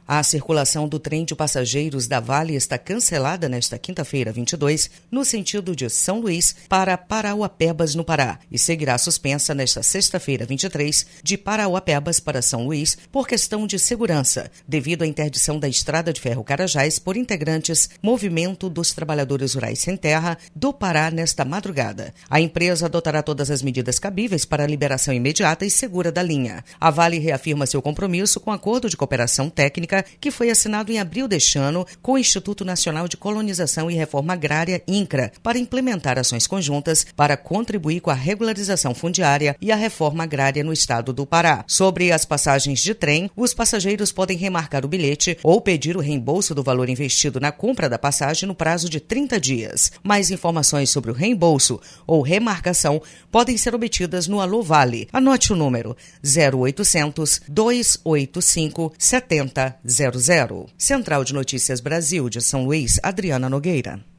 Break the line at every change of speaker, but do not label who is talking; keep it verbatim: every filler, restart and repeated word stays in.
A circulação do trem de passageiros da Vale está cancelada nesta quinta-feira, vinte e dois, no sentido de São Luís para Parauapebas, no Pará, e seguirá suspensa nesta sexta-feira, vinte e três, de Parauapebas para São Luís por questão de segurança, devido à interdição da Estrada de Ferro Carajás por integrantes Movimento dos Trabalhadores Rurais Sem Terra do Pará nesta madrugada. A empresa adotará todas as medidas cabíveis para a liberação imediata e segura da linha. A Vale reafirma seu compromisso com o acordo de cooperação técnica que foi assinado em abril deste ano com o Instituto Nacional de Colonização e Reforma Agrária, INCRA, para implementar ações conjuntas para contribuir com a regularização fundiária e a reforma agrária no estado do Pará. Sobre as passagens de trem, os passageiros podem remarcar o bilhete ou pedir o reembolso do valor investido na compra da passagem no prazo de trinta dias. Mais informações sobre o reembolso ou remarcação podem ser obtidas no Alô Vale. Anote o número zero oitocentos, dois oito cinco, sete zero zero zero. Central de Notícias Brasil de São Luís, Adriana Nogueira.